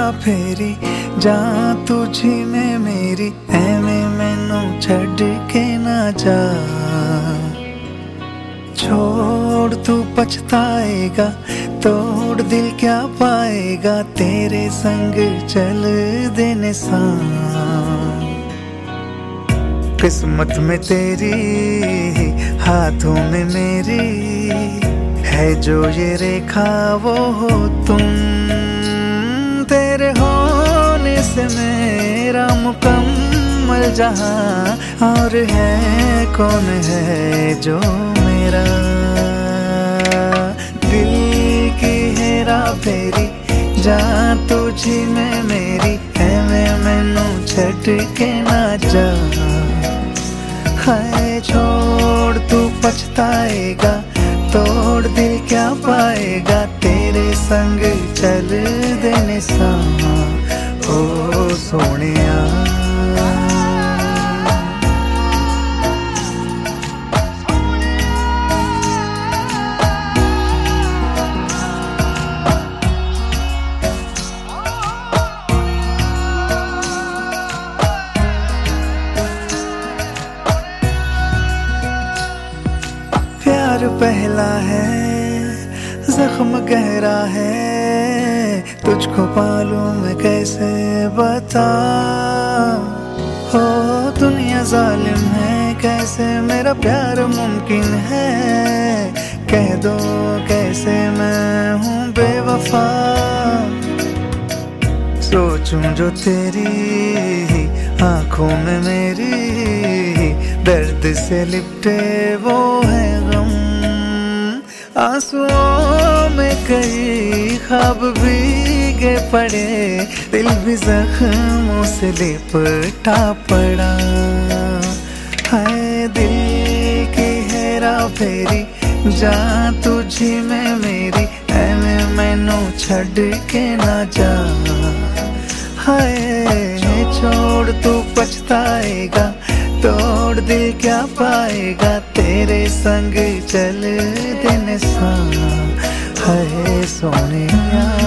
फेरी जां तुझी में मेरी, एवें मैनू छड़ के ना जा। छोड़ तू पछताएगा, तोड़ दिल क्या पाएगा, तेरे संग चल देने सा। किस्मत में तेरी, हाथों में मेरी, है जो ये रेखा वो हो तुम। तेरे होने से मेरा मुकम्मल जहां, और है कौन है जो मेरा। दिल की हेरा फेरी जां तुझी में मेरी, एवें मैनू छड़ के ना जा। हाय छोड़ तू पछताएगा, तोड़ दिल क्या पाएगा, तेरे संग चल देने सा। ओ सोनिया प्यार पहला है, जख्म गहरा है, तुझको पालूं मैं कैसे बता। हो दुनिया जालिम है, कैसे मेरा प्यार मुमकिन है, कह दो कैसे मैं हूँ बेवफा। सोचूं जो तेरी आंखों में मेरी, दर्द से लिपटे वो है गम। आंसुओं में कई ख्वाब भीगे पड़े, दिल भी जख्मों से लिपटा पड़ा। हाय दिल की हेरा फेरी जां तुझी में मेरी, एवें मैनू छड़ के ना जा। हाय छोड़ तू पछताएगा, तोड़ दिल क्या पाएगा, तेरे संग चल देने सा। हाय सोनिया।